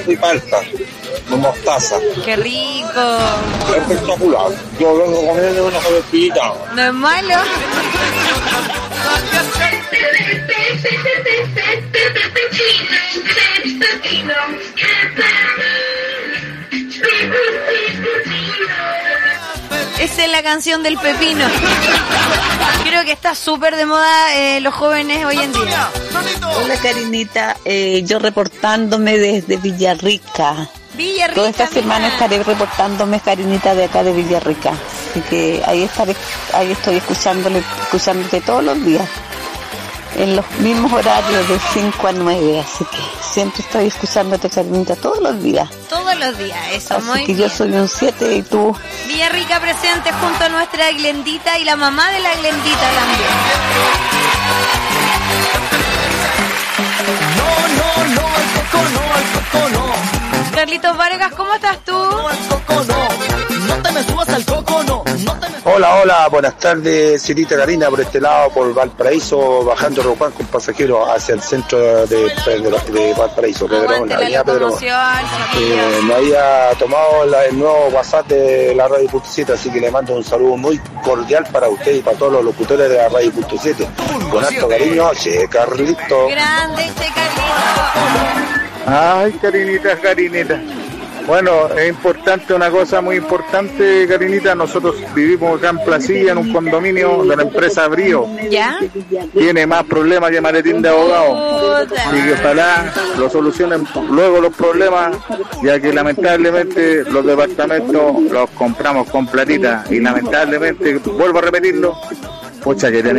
y palta, con mostaza. ¡Qué rico! Espectacular. Yo vengo comiendo una sobrepillita. ¿No es malo? Esa es la canción del pepino. Creo que está súper de moda los jóvenes hoy en día. Hola Karinita, yo reportándome desde Villarrica. Villarrica. Toda esta semana estaré reportándome, Karinita, de acá de Villarrica. Así que ahí estoy escuchándote todos los días. En los mismos horarios de 5 a 9, así que siempre estoy escuchándote, Karinita, todos los días. Todos los días, eso, así muy que bien. Yo soy un 7 y tú. Villarrica presente junto a nuestra Glendita y la mamá de la Glendita también. No, al coco no. Carlitos Vargas, ¿cómo estás tú? No, al coco no te me subas al coco, no te me... Hola, buenas tardes, Cirita Karina, por este lado, por Valparaíso, bajando Rocuán con pasajeros hacia el centro de Valparaíso, Pedrón, avenida Pedrón. Me había tomado el nuevo WhatsApp de la Radio Punto 7, así que le mando un saludo muy cordial para usted y para todos los locutores de la Radio Punto 7. Con harto cariño, Che Carlito. Grande, Che Carlito. Ay, Karinita. Bueno, es importante, una cosa muy importante, Karinita. Nosotros vivimos acá en Placilla, en un condominio de la empresa Brío. ¿Ya? Tiene más problemas que maletín de abogado. Así que ojalá lo solucionen luego los problemas, ya que lamentablemente los departamentos los compramos con platita. Y lamentablemente, vuelvo a repetirlo, pucha que tenemos